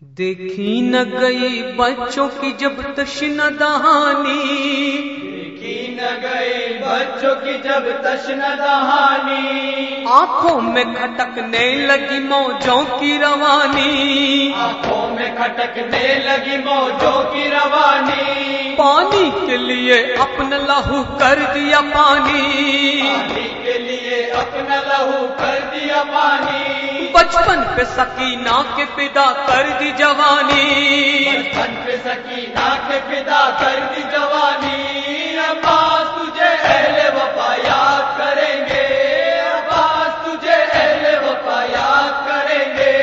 دیکھی نہ گئی بچوں کی جب تشنہ دہانی، دیکھی نہ گئی بچوں کی جب تشنہ دہانی، آنکھوں میں کھٹکنے لگی موجوں کی روانی، آنکھوں میں کھٹکنے لگی موجوں کی روانی، پانی کے لیے اپنا لہو کر دیا پانی، پانی کے لیے اپنا لہو کر دیا پانی، بچپن پہ سکینہ کے فدا کر دی جوانی، بچپن پہ سکینہ کے فدا کر دی جوانی، عباس تجھے اہل وفا یاد کریں گے، عباس تجھے اہل وفا یاد کریں گے،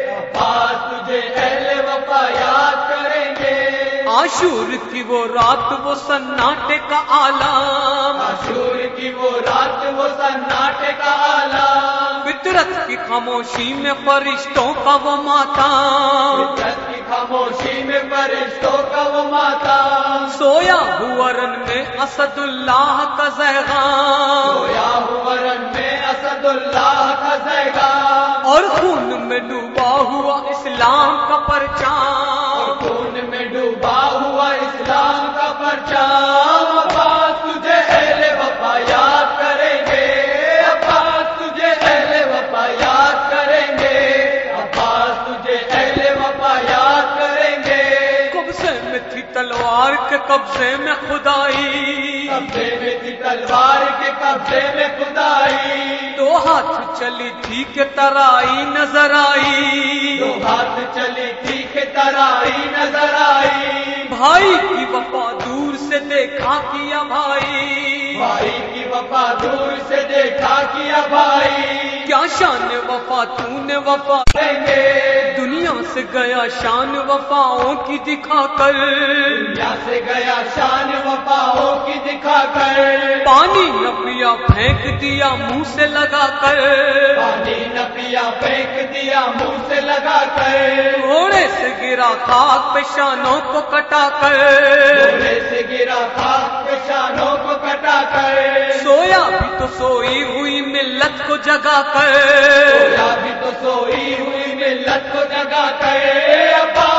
عباس تجھے اہل وفا یاد کریں گے، عاشور کی وہ رات وہ سناٹے کا عالم، عاشور کی وہ رات وہ سناٹے کا عالم، فطرت کی خاموشی میں فرشتوں کا وہ ماتم، فطرت کی خاموشی میں فرشتوں کا وہ ماتم، سویا ہوا رن میں اسد اللہ کا زیغام، سویا ہوا رن میں اسد اللہ کا زیغام، اور خون میں ڈوبا ہوا اسلام کا پرچام، خون میں ڈوبا ہوا اسلام کا پرچام، عباس تجھے اہل وفا یاد کریں گے، عباس تجھے اہل وفا یاد کریں گے، عباس تجھے اہل وفا یاد کریں گے، قبضے میں تھی تلوار کے قبضے میں خدائی، قبضے میں تھی تلوار کے قبضے میں خدائی، دو ہاتھ چلی تھی کہ ترائی نظر آئی، دو ہاتھ چلی تھی کہ ترائی نظر آئی، بھائی کی وفا دور سے دیکھا کیا بھائی، بھائی کی وفا دور سے دیکھا کیا بھائی، کیا شان وفا تو نے وفا دیں گے، دنیا سے گیا شان وفاؤں کی دکھا کر، دنیا سے گیا شان وفاؤں کی دکھا کر، پانی نہ پیا پھینک دیا منہ سے لگا کر، پانی نہ پیا پھینک دیا منہ سے لگا کر، گھوڑے سے گرا خاک پہ شانوں کو کٹا کر، گھوڑے سے گرا خاک پہ شانوں کو کٹا کر، سویا بھی تو سوئی ہوئی ملت کو جگا کر، سویا بھی تو سوئی ہوئی ملت کو جگا کر،